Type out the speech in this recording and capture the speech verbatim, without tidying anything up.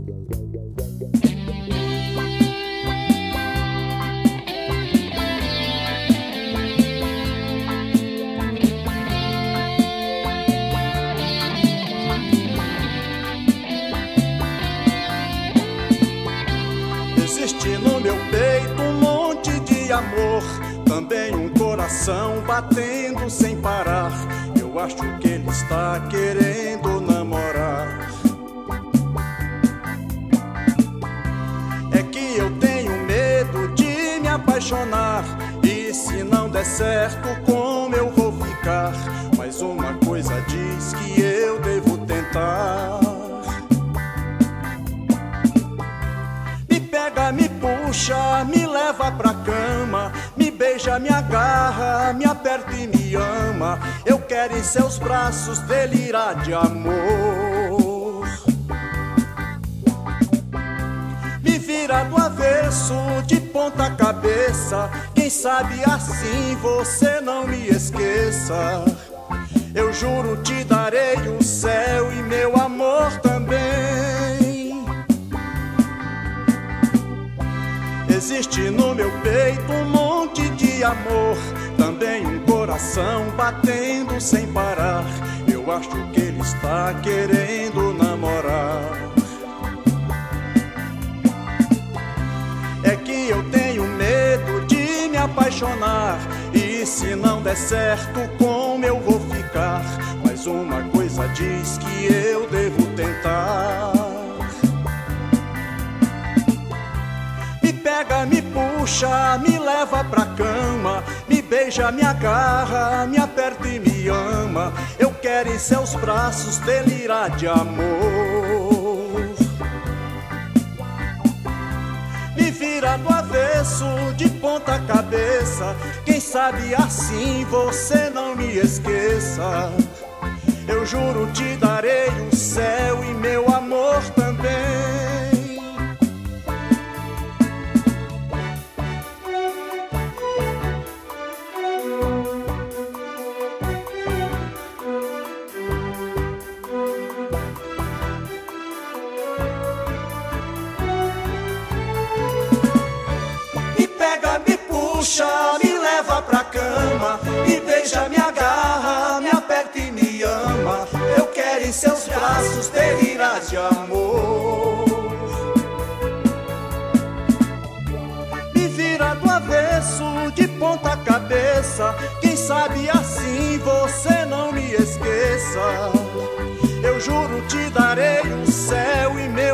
Existe no meu peito um monte de amor, também um coração batendo sem parar. Eu acho que ele está querendo namorar. É que eu tenho medo de me apaixonar, e se não der certo, como eu vou ficar? Mas uma coisa diz que eu devo tentar. Me puxa, me leva pra cama, me beija, me agarra, me aperta e me ama. Eu quero em seus braços delirar de amor. Me vira do avesso, de ponta cabeça, quem sabe assim você não me esqueça. Eu juro te darei o céu e meu amor também. Existe no meu peito um monte de amor, também um coração batendo sem parar. Eu acho que ele está querendo namorar. É que eu tenho medo de me apaixonar, e se não der certo, como eu vou ficar? Mas uma coisa diz que eu devo tentar. Pega, me puxa, me leva pra cama, me beija, me agarra, me aperta e me ama. Eu quero em seus braços delirar de amor. Me vira do avesso, de ponta cabeça, quem sabe assim você não me esqueça. Eu juro te darei o céu e meu amor também. Me leva pra cama, me beija, me agarra, me aperta e me ama. Eu quero em seus braços delirar de amor. Me vira do avesso, de ponta cabeça, quem sabe assim você não me esqueça. Eu juro te darei o céu e meu